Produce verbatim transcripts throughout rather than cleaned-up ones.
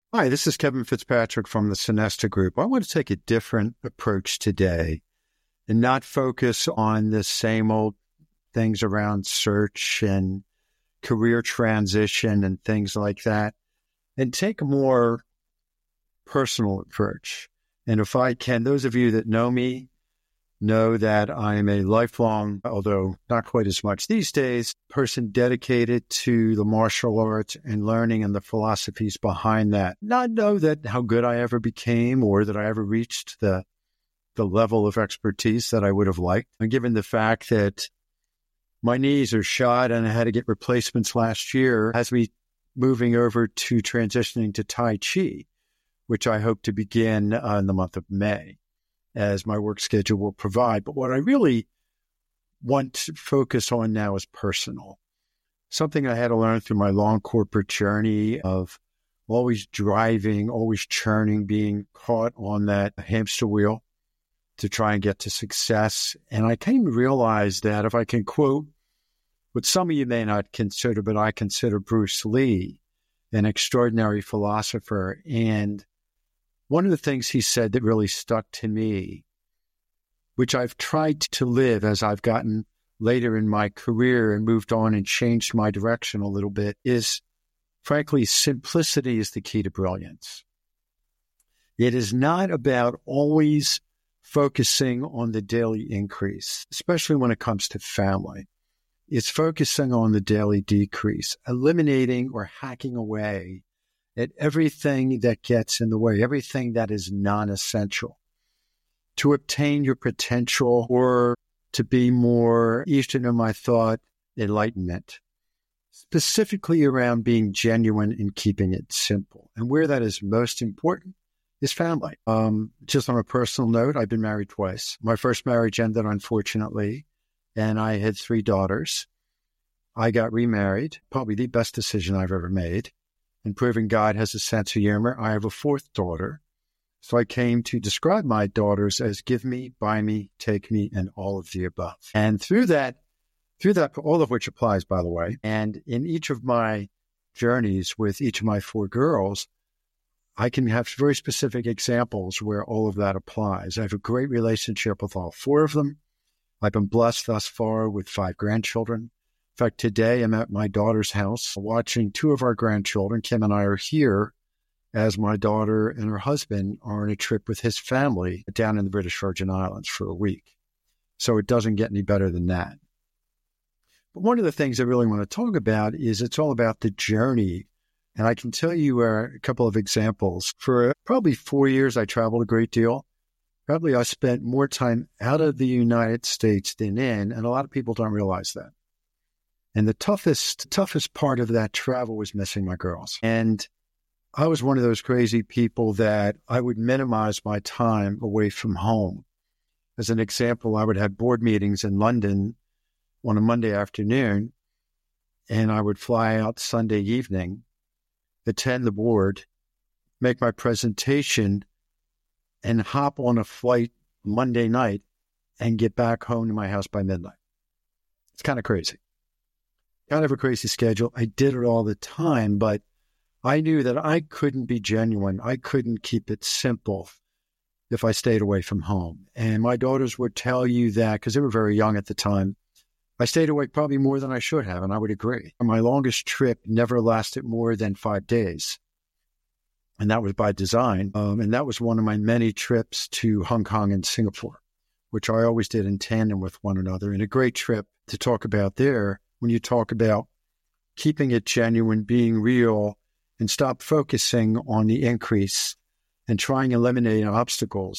Hi, this is Kevin Fitzpatrick from the Sonesta Group. I want to take a different approach today and not focus on the same old things around search and career transition and things like that, and take a more personal approach. And if I can, those of you that know me know that I am a lifelong, although not quite as much these days, person dedicated to the martial arts and learning and the philosophies behind that. Not know that how good I ever became or that I ever reached the the level of expertise that I would have liked. And given the fact that my knees are shot and I had to get replacements last year, has me moving over to transitioning to Tai Chi, which I hope to begin uh, in the month of May, as my work schedule will provide. But what I really want to focus on now is personal. Something I had to learn through my long corporate journey of always driving, always churning, being caught on that hamster wheel to try and get to success. And I came to realize that if I can quote what some of you may not consider, but I consider Bruce Lee an extraordinary philosopher. And one of the things he said that really stuck to me, which I've tried to live as I've gotten later in my career and moved on and changed my direction a little bit, is, frankly, simplicity is the key to brilliance. It is not about always focusing on the daily increase, especially when it comes to family. It's focusing on the daily decrease, eliminating or hacking away at everything that gets in the way, everything that is non-essential, to obtain your potential or to be more Eastern in my thought, enlightenment, specifically around being genuine and keeping it simple. And where that is most important is family. Um, just on a personal note, I've been married twice. My first marriage ended, unfortunately, and I had three daughters. I got remarried, probably the best decision I've ever made. And proving God has a sense of humor, I have a fourth daughter. So I came to describe my daughters as give me, buy me, take me, and all of the above. And through that, through that, all of which applies, by the way, and in each of my journeys with each of my four girls, I can have very specific examples where all of that applies. I have a great relationship with all four of them. I've been blessed thus far with five grandchildren. In fact, today I'm at my daughter's house watching two of our grandchildren. Kim and I are here as my daughter and her husband are on a trip with his family down in the British Virgin Islands for a week. So it doesn't get any better than that. But one of the things I really want to talk about is it's all about the journey. And I can tell you uh, a couple of examples. For probably four years, I traveled a great deal. Probably I spent more time out of the United States than in, and a lot of people don't realize that. And the toughest, toughest part of that travel was missing my girls. And I was one of those crazy people that I would minimize my time away from home. As an example, I would have board meetings in London on a Monday afternoon, and I would fly out Sunday evening, attend the board, make my presentation, and hop on a flight Monday night and get back home to my house by midnight. It's kind of crazy. Kind of a crazy schedule. I did it all the time, but I knew that I couldn't be genuine. I couldn't keep it simple if I stayed away from home. And my daughters would tell you that, because they were very young at the time, I stayed awake probably more than I should have, and I would agree. My longest trip never lasted more than five days. And that was by design. Um, and that was one of my many trips to Hong Kong and Singapore, which I always did in tandem with one another. And a great trip to talk about there when you talk about keeping it genuine, being real, and stop focusing on the increase and trying to eliminate obstacles.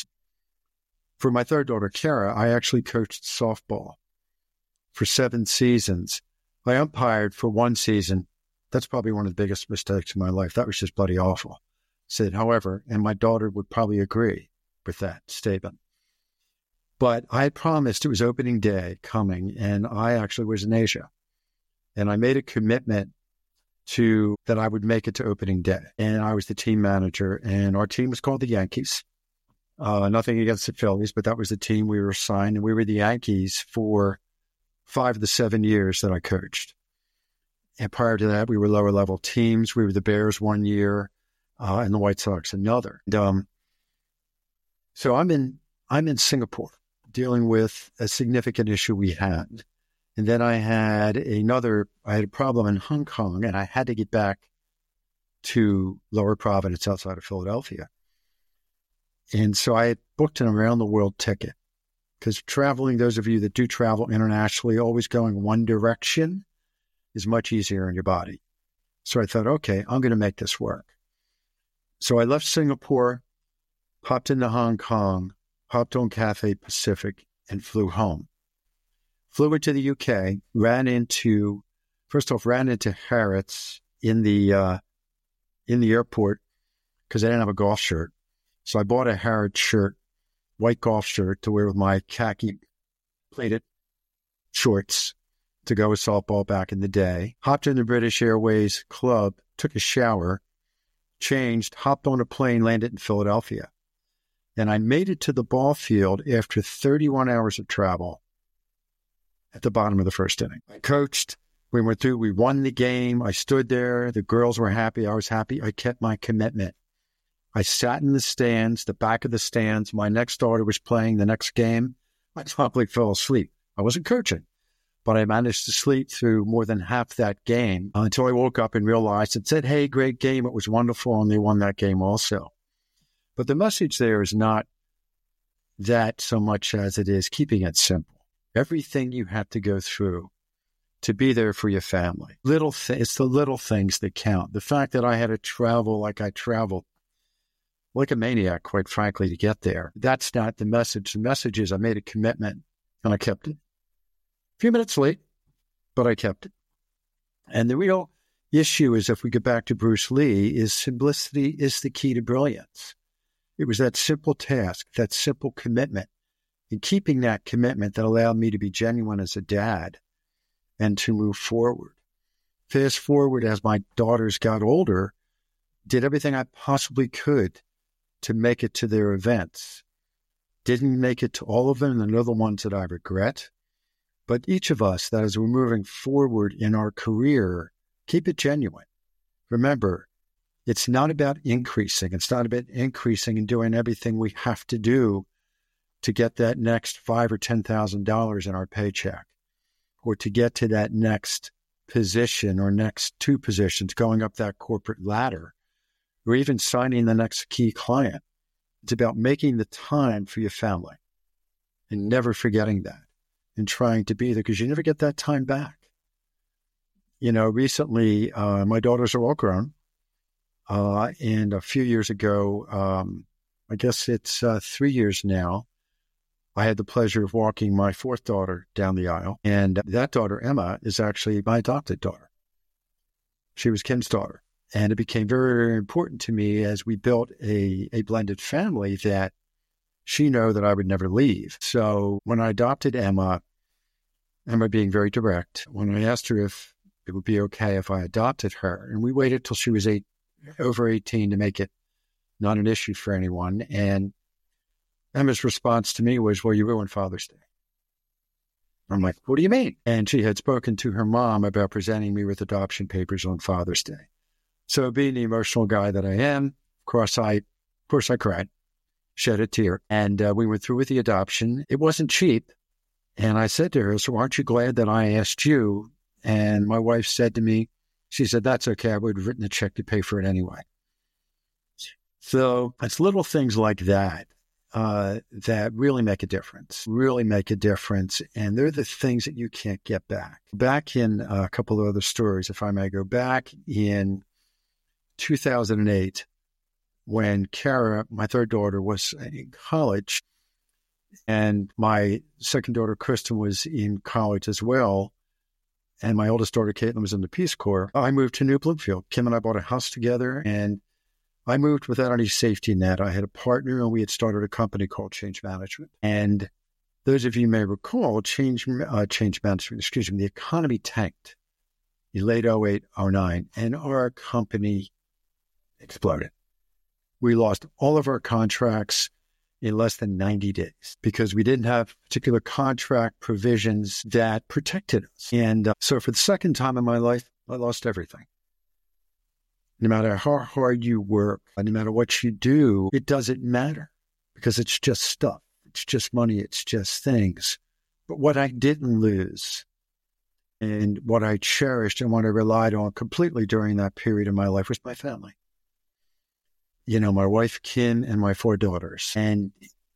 For my third daughter, Kara, I actually coached softball for seven seasons. I umpired for one season. That's probably one of the biggest mistakes in my life. That was just bloody awful. Said, however, and my daughter would probably agree with that statement. But I had promised it was opening day coming, and I actually was in Asia. And I made a commitment to that I would make it to opening day. And I was the team manager, and our team was called the Yankees. Uh, nothing against the Phillies, but that was the team we were assigned. And we were the Yankees for five of the seven years that I coached. And prior to that, we were lower level teams. We were the Bears one year. uh, and the White Sox another. And, um, so I'm in I'm in Singapore dealing with a significant issue we had. And then I had another, I had a problem in Hong Kong, and I had to get back to Lower Providence outside of Philadelphia. And so I had booked an around the world ticket, because traveling, those of you that do travel internationally, always going one direction is much easier on your body. So I thought, okay, I'm going to make this work. So I left Singapore, hopped into Hong Kong, hopped on Cathay Pacific, and flew home. Flew into the U K, ran into, first off, ran into Harrods in the uh, in the airport because I didn't have a golf shirt. So I bought a Harrods shirt, white golf shirt, to wear with my khaki plated shorts to go with softball back in the day. Hopped in the British Airways club, took a shower, changed, hopped on a plane, landed in Philadelphia. And I made it to the ball field after thirty-one hours of travel at the bottom of the first inning. I coached. We went through. We won the game. I stood there. The girls were happy. I was happy. I kept my commitment. I sat in the stands, the back of the stands. My next daughter was playing the next game. I probably fell asleep. I wasn't coaching, but I managed to sleep through more than half that game until I woke up and realized it said, hey, great game. It was wonderful. And they won that game also. But the message there is not that so much as it is keeping it simple. Everything you have to go through to be there for your family. Little th- It's the little things that count. The fact that I had to travel like I traveled, like a maniac, quite frankly, to get there. That's not the message. The message is I made a commitment and I kept it. A few minutes late, but I kept it. And the real issue is, if we get back to Bruce Lee, is simplicity is the key to brilliance. It was that simple task, that simple commitment, and keeping that commitment that allowed me to be genuine as a dad and to move forward. Fast forward, as my daughters got older, did everything I possibly could to make it to their events. Didn't make it to all of them, and they're the ones that I regret. But each of us, that as we're moving forward in our career, keep it genuine. Remember, it's not about increasing. It's not about increasing and doing everything we have to do to get that next five or ten thousand dollars in our paycheck, or to get to that next position or next two positions, going up that corporate ladder, or even signing the next key client. It's about making the time for your family and never forgetting that and trying to be there, because you never get that time back. You know, recently, uh, my daughters are all grown. Uh, and a few years ago, um, I guess it's uh, three years now, I had the pleasure of walking my fourth daughter down the aisle. And that daughter, Emma, is actually my adopted daughter. She was Kim's daughter. And it became very, very important to me as we built a, a blended family that she knew that I would never leave. So when I adopted Emma, Emma being very direct, when I asked her if it would be okay if I adopted her, and we waited till she was eight, over eighteen to make it not an issue for anyone. And Emma's response to me was, well, you ruined Father's Day. I'm like, what do you mean? And she had spoken to her mom about presenting me with adoption papers on Father's Day. So being the emotional guy that I am, of course I, of course I cried, shed a tear. And uh, we went through with the adoption. It wasn't cheap. And I said to her, so aren't you glad that I asked you? And my wife said to me, she said, that's okay. I would have written a check to pay for it anyway. So it's little things like that uh, that really make a difference, really make a difference. And they're the things that you can't get back. Back in a couple of other stories, if I may go back in two thousand eight, when Kara, my third daughter, was in college, and my second daughter, Kristen, was in college as well, and my oldest daughter, Caitlin, was in the Peace Corps, I moved to New Bloomfield. Kim and I bought a house together, and I moved without any safety net. I had a partner, and we had started a company called Change Management. And those of you may recall, Change uh, Change Management, excuse me, the economy tanked in late oh eight, oh nine, and our company exploded. We lost all of our contracts in less than ninety days because we didn't have particular contract provisions that protected us. And uh, so for the second time in my life, I lost everything. No matter how hard you work, no matter what you do, it doesn't matter because it's just stuff. It's just money. It's just things. But what I didn't lose and what I cherished and what I relied on completely during that period of my life was my family. You know, my wife, Kim, and my four daughters. And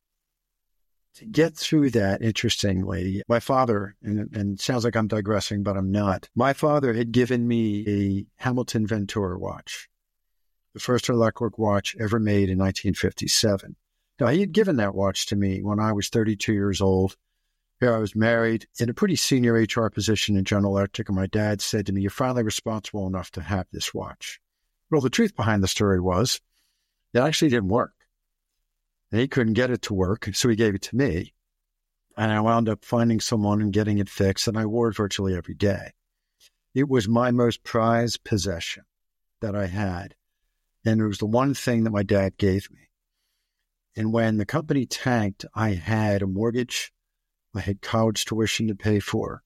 to get through that, interestingly, my father, and, and it sounds like I'm digressing, but I'm not. My father had given me a Hamilton Ventura watch, the first electric watch ever made in nineteen fifty-seven. Now, he had given that watch to me when I was thirty-two years old. Here I was married in a pretty senior H R position in General Electric, and my dad said to me, "You're finally responsible enough to have this watch." Well, the truth behind the story was it actually didn't work. And he couldn't get it to work, so he gave it to me. And I wound up finding someone and getting it fixed, and I wore it virtually every day. It was my most prized possession that I had, and it was the one thing that my dad gave me. And when the company tanked, I had a mortgage, I had college tuition to pay for.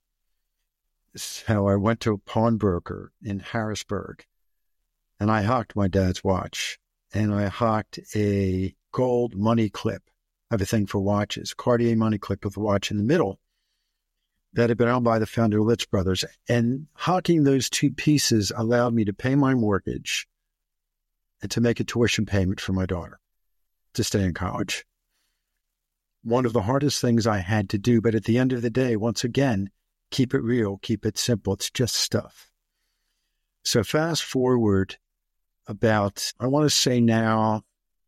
So I went to a pawnbroker in Harrisburg, and I hawked my dad's watch, and I hawked a gold money clip. I have a thing for watches, Cartier money clip with a watch in the middle that had been owned by the founder of Litz Brothers. And hawking those two pieces allowed me to pay my mortgage and to make a tuition payment for my daughter to stay in college. One of the hardest things I had to do, but at the end of the day, once again, keep it real, keep it simple. It's just stuff. So fast forward about, I want to say now,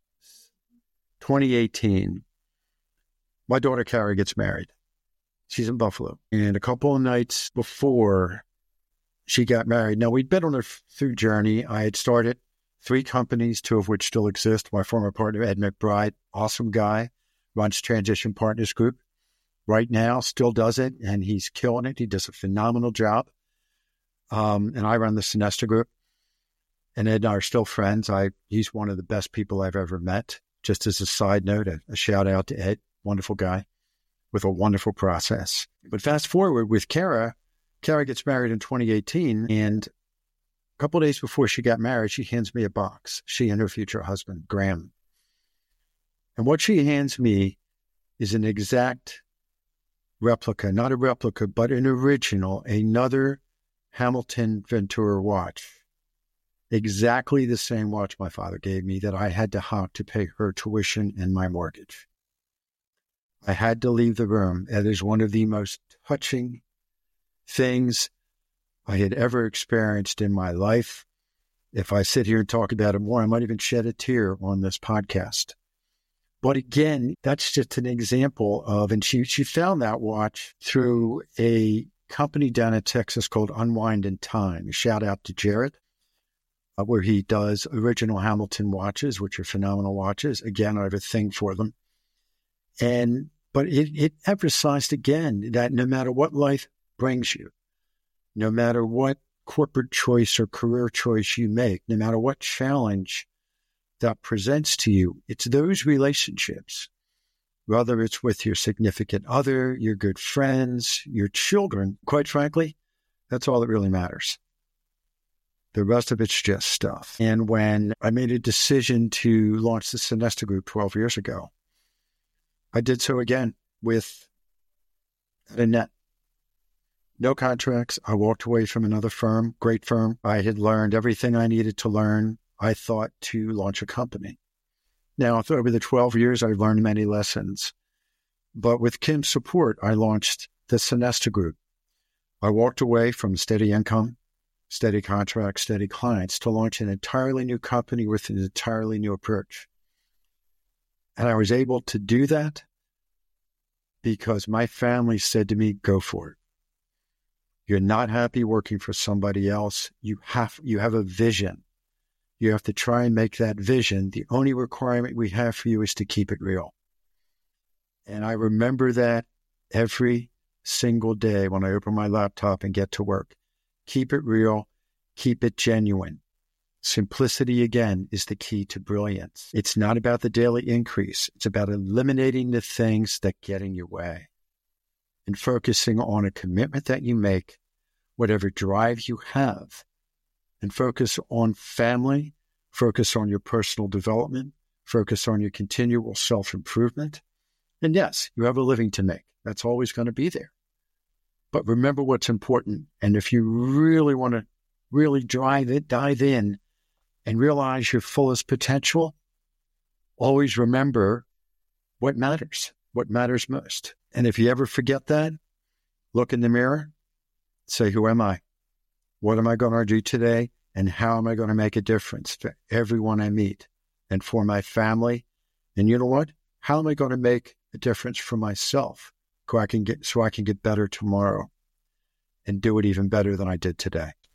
twenty eighteen, my daughter Kara gets married. She's in Buffalo. And a couple of nights before she got married, now we'd been on a through journey. I had started three companies, two of which still exist. My former partner, Ed McBride, awesome guy, runs Transition Partners Group right now, still does it, and he's killing it. He does a phenomenal job. Um, and I run the Sonesta Group. And Ed and I are still friends. I He's one of the best people I've ever met. Just as a side note, a, a shout out to Ed, wonderful guy with a wonderful process. But fast forward with Kara, Kara gets married in twenty eighteen, and a couple of days before she got married, she hands me a box, she and her future husband, Graham. And what she hands me is an exact replica, not a replica, but an original, another Hamilton Ventura watch. Exactly the same watch my father gave me that I had to hawk to pay her tuition and my mortgage. I had to leave the room. That is one of the most touching things I had ever experienced in my life. If I sit here and talk about it more, I might even shed a tear on this podcast. But again, that's just an example of, and she, she found that watch through a company down in Texas called Unwind in Time. Shout out to Jared. Where he does original Hamilton watches, which are phenomenal watches. Again, I have a thing for them. And, but it, it emphasized again that no matter what life brings you, no matter what corporate choice or career choice you make, no matter what challenge that presents to you, it's those relationships, whether it's with your significant other, your good friends, your children, quite frankly, that's all that really matters. The rest of it's just stuff. And when I made a decision to launch the Sonesta Group twelve years ago, I did so again with a net. No contracts. I walked away from another firm, great firm. I had learned everything I needed to learn, I thought, to launch a company. Now, over the twelve years, I've learned many lessons. But with Kim's support, I launched the Sonesta Group. I walked away from steady income, steady contracts, steady clients to launch an entirely new company with an entirely new approach. And I was able to do that because my family said to me, go for it. You're not happy working for somebody else. You have, you have a vision. You have to try and make that vision. The only requirement we have for you is to keep it real. And I remember that every single day when I open my laptop and get to work. Keep it real. Keep it genuine. Simplicity, again, is the key to brilliance. It's not about the daily increase. It's about eliminating the things that get in your way and focusing on a commitment that you make, whatever drive you have, and focus on family, focus on your personal development, focus on your continual self-improvement. And yes, you have a living to make. That's always going to be there. But remember what's important. And if you really want to really drive it, dive in and realize your fullest potential, always remember what matters, what matters most. And if you ever forget that, look in the mirror, say, who am I? What am I going to do today? And how am I going to make a difference for everyone I meet and for my family? And you know what? How am I going to make a difference for myself so I can get, so I can get better tomorrow and do it even better than I did today?